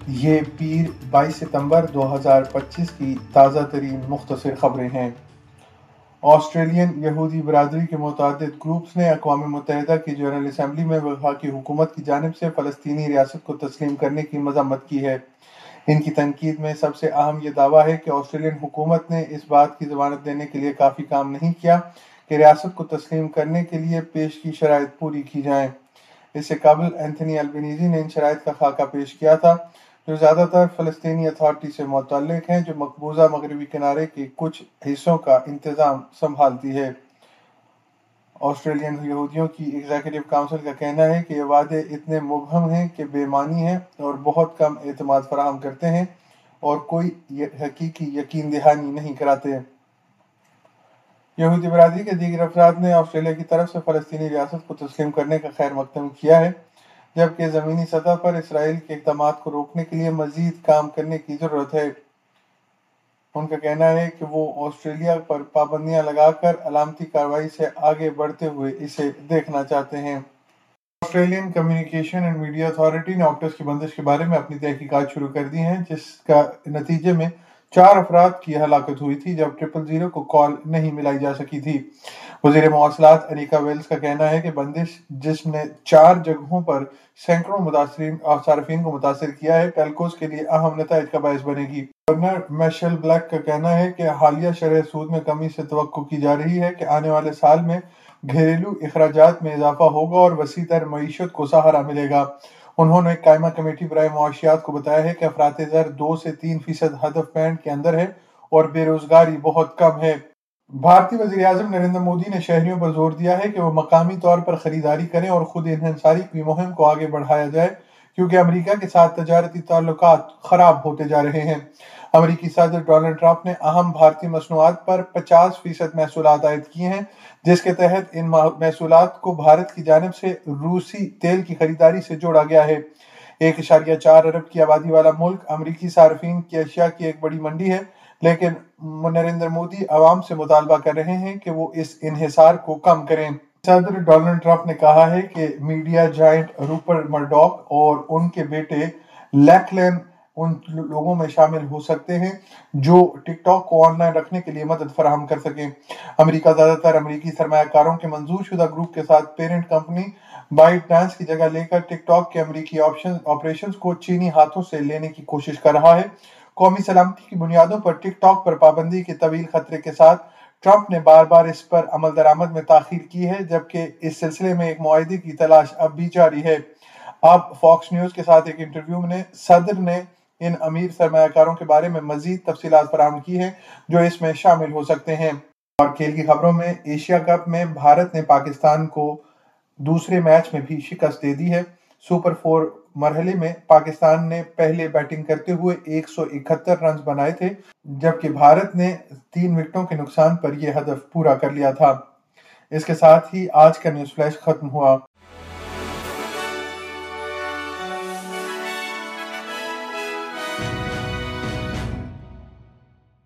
یہ پیر 22 ستمبر 2025 کی تازہ ترین مختصر خبریں ہیں۔ آسٹریلین یہودی برادری کے متعدد گروپس نے اقوام متحدہ کی جنرل اسمبلی میں وفاقی حکومت کی جانب سے فلسطینی ریاست کو تسلیم کرنے کی مذمت کی ہے۔ ان کی تنقید میں سب سے اہم یہ دعویٰ ہے کہ آسٹریلین حکومت نے اس بات کی ضمانت دینے کے لیے کافی کام نہیں کیا کہ ریاست کو تسلیم کرنے کے لیے پیش کی شرائط پوری کی جائیں۔ اس سے قبل اینتھونی البنیزی نے ان شرائط کا خاکہ پیش کیا تھا، جو زیادہ تر فلسطینی اتھارٹی سے متعلق ہیں، جو مقبوضہ مغربی کنارے کے کچھ حصوں کا انتظام سنبھالتی ہے۔ آسٹریلین یہودیوں کی ایگزیکٹو کونسل کا کہنا ہے کہ یہ وعدے اتنے مبہم ہیں کہ بے معنی ہیں اور بہت کم اعتماد فراہم کرتے ہیں اور کوئی حقیقی یقین دہانی نہیں کراتے۔ یہودی برادری کے دیگر افراد نے آسٹریلیا کی طرف سے فلسطینی ریاست کو تسلیم کرنے کا خیر مقدم کیا ہے، جبکہ زمینی سطح پر اسرائیل کے اقدامات کو روکنے کے لیے مزید کام کرنے کی ضرورت ہے۔ ان کا کہنا ہے کہ وہ آسٹریلیا پر پابندیاں لگا کر علامتی کارروائی سے آگے بڑھتے ہوئے اسے دیکھنا چاہتے ہیں۔ Australian communication and media authority نے آکٹس کی بندش کے بارے میں اپنی تحقیقات شروع کر دی ہیں، جس کا نتیجے میں 4 افراد کی ہلاکت ہوئی تھی جب 000 کو کال نہیں ملائی جا سکی تھی۔ وزیر مواصلات اریکا ویلز کا کہنا ہے کہ بندش، جس نے 4 جگہوں پر سینکڑوں صارفین کو متاثر کیا ہے، ٹیلکوز کے لیے اہم نتائج کا باعث بنے گی۔ گورنر میشیل بلیک کا کہنا ہے کہ حالیہ شرح سود میں کمی سے توقع کی جا رہی ہے کہ آنے والے سال میں گھریلو اخراجات میں اضافہ ہوگا اور وسیع تر معیشت کو سہارا ملے گا۔ انہوں نے قائمہ کمیٹی برائے معاشیات کو بتایا ہے کہ افراط زر 2 سے 3% ہدف بینڈ کے اندر ہے اور بے روزگاری بہت کم ہے۔ بھارتی وزیر اعظم نریندر مودی نے شہریوں پر زور دیا ہے کہ وہ مقامی طور پر خریداری کریں اور خود انحصاری کی مہم کو آگے بڑھایا جائے، کیونکہ امریکہ کے ساتھ تجارتی تعلقات خراب ہوتے جا رہے ہیں۔ امریکی صدر ڈونلڈ ٹرمپ نے اہم بھارتی مصنوعات پر 50% محصولات عائد کیے ہیں، جس کے تحت ان محصولات کو بھارت کی جانب سے روسی تیل کی خریداری سے جوڑا گیا ہے۔ 1.4 ارب کی آبادی والا ملک امریکی صارفین کی اشیاء کی ایک بڑی منڈی ہے، لیکن نریندر مودی عوام سے مطالبہ کر رہے ہیں کہ وہ اس انحصار کو کم کریں۔ صدر ڈونلڈ ٹرمپ نے کہا ہے کہ میڈیا جائنٹ روپرٹ مرڈوک اور ان کے بیٹے لیکلین ان لوگوں میں شامل ہو سکتے ہیں جو ٹک ٹاک کو آن لائن رکھنے کے لیے مدد فراہم کر سکیں۔ امریکہ زیادہ تر امریکی سرمایہ کاروں کے منظور شدہ گروپ کے ساتھ پیرنٹ کمپنی بائٹ ڈانس کی جگہ لے کر ٹک ٹاک کے امریکی آپریشنز کو چینی ہاتھوں سے لینے کی کوشش کر رہا ہے۔ قومی سلامتی کی بنیادوں پر ٹک ٹاک پر پابندی کے طویل خطرے کے ساتھ ٹرمپ نے بار بار اس پر عمل درآمد میں تاخیر کی ہے، جبکہ اس سلسلے میں ایک معاہدے کی تلاش اب بھی جاری ہے۔ اب فاکس نیوز کے ساتھ ایک انٹرویو میں صدر نے ان امیر سرمایہ کاروں کے بارے میں مزید تفصیلات فراہم کی ہیں جو اس میں شامل ہو سکتے ہیں۔ اور کھیل کی خبروں میں ایشیا کپ میں بھارت نے پاکستان کو دوسرے میچ میں بھی شکست دے دی ہے۔ سپر 4 مرحلے میں پاکستان نے پہلے بیٹنگ کرتے ہوئے 171 رنز بنائے تھے، جبکہ بھارت نے 3 وکٹوں کے نقصان پر یہ ہدف پورا کر لیا تھا۔ اس کے ساتھ ہی آج کا نیوز فلیش ختم ہوا۔